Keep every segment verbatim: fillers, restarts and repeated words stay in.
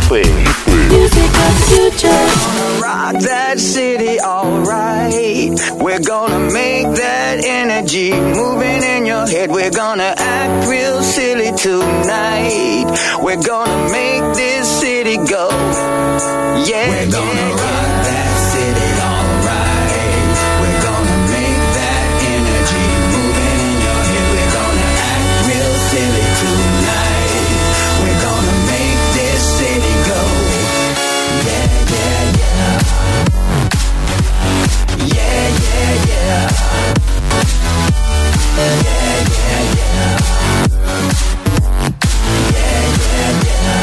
Music of the future. Rock that city, alright. We're gonna make that energy moving in your head. We're gonna act real silly tonight. We're gonna make this city go. Yeah, we're gonna yeah, rock yeah. that city, alright. We're gonna make that energy moving in your head. We're gonna act real silly tonight. We're gonna make this city go. Yeah, yeah, yeah. Yeah, yeah, yeah. Yeah, yeah, yeah. Yeah, yeah, yeah.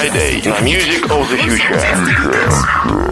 Friday на Music of the Future.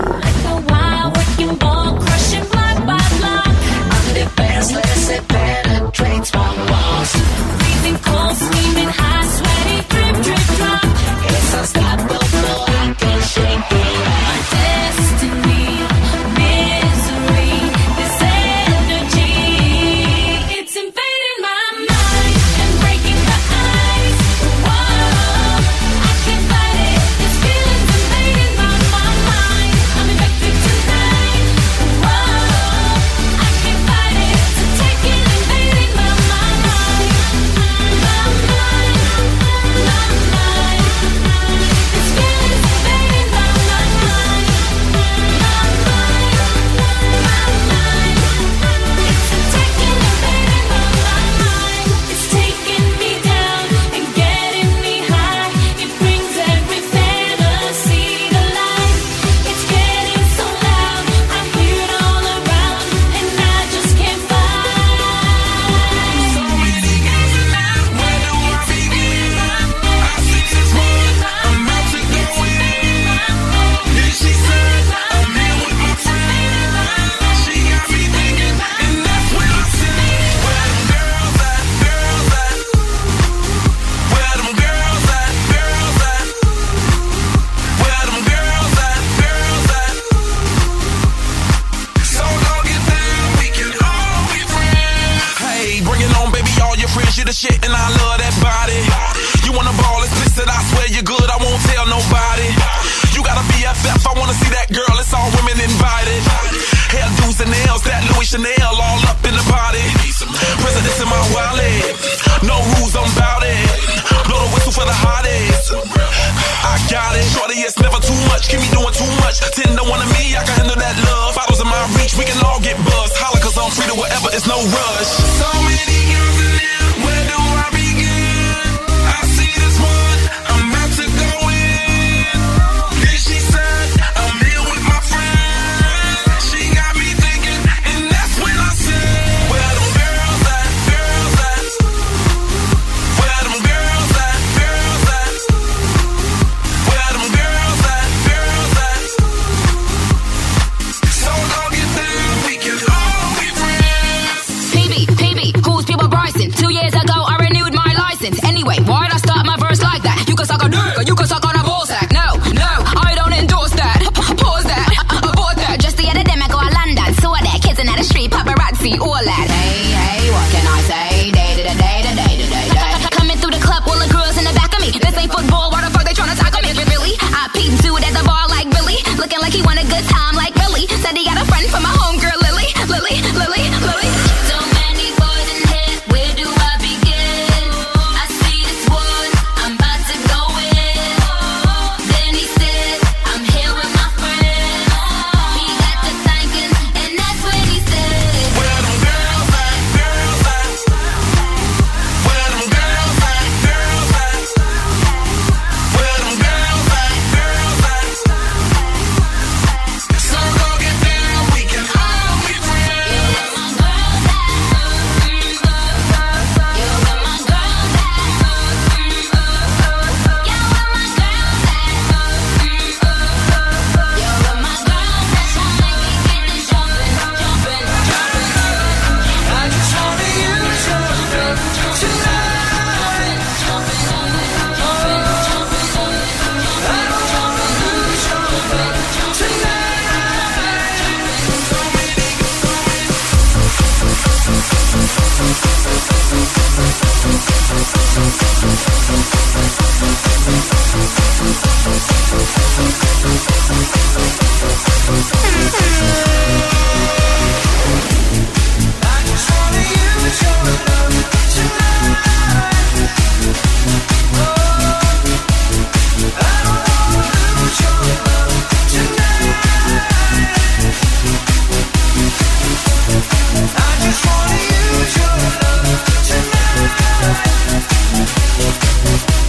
Tonight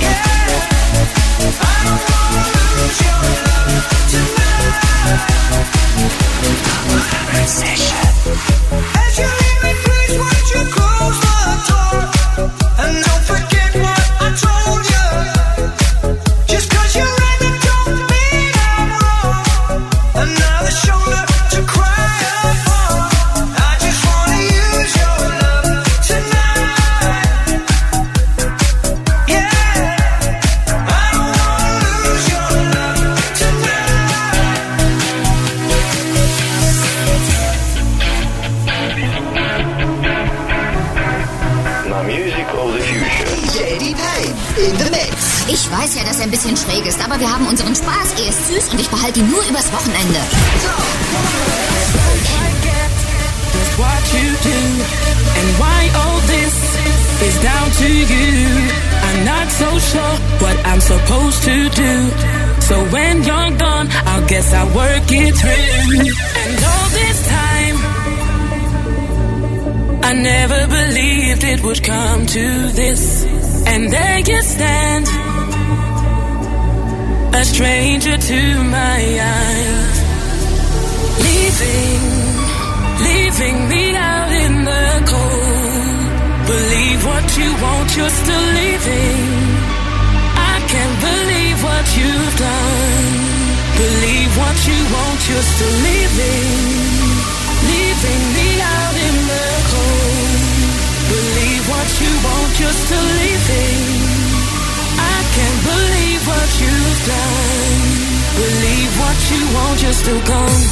in the mix. Ich weiß ja, dass er ein bisschen schräg ist, aber wir haben unseren Spaß. Er ist süß und ich behalte ihn nur übers Wochenende. So. What you do and why all this is down to you. I'm not so sure what I'm supposed to do. So when you're gone, I guess I'll work it through. And all this time, I never believed it would come to this. And there you stand, a stranger to my eyes, leaving. Leaving me out in the cold. Believe what you want, you're still leaving. I can't believe what you've done. Believe what you want, you're still leaving. Leaving me out in the cold. Believe what you want, you're still leaving. I can't believe what you've done. Believe what you want, you're still gone.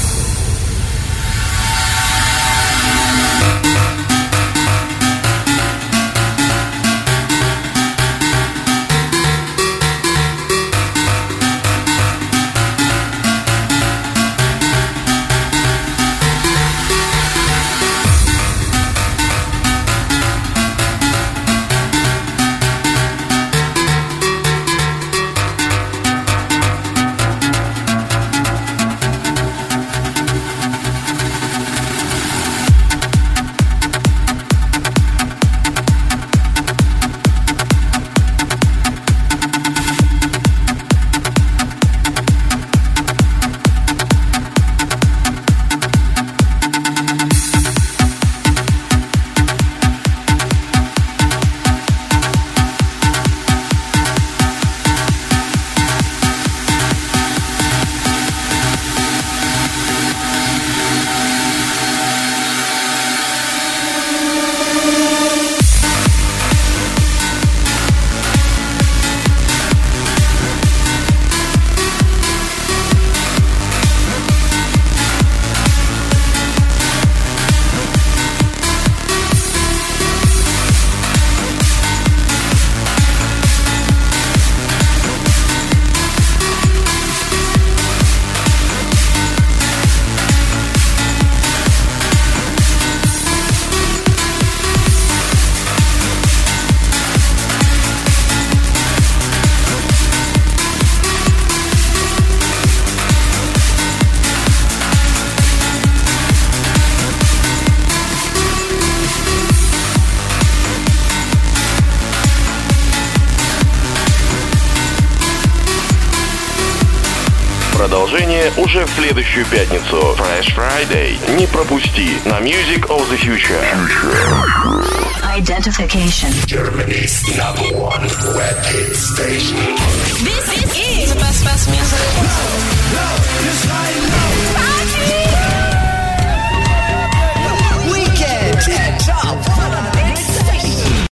Продолжение уже в следующую пятницу. Fresh Friday. Не пропусти на Music of the Future. Identification. Germany's number one web hit station.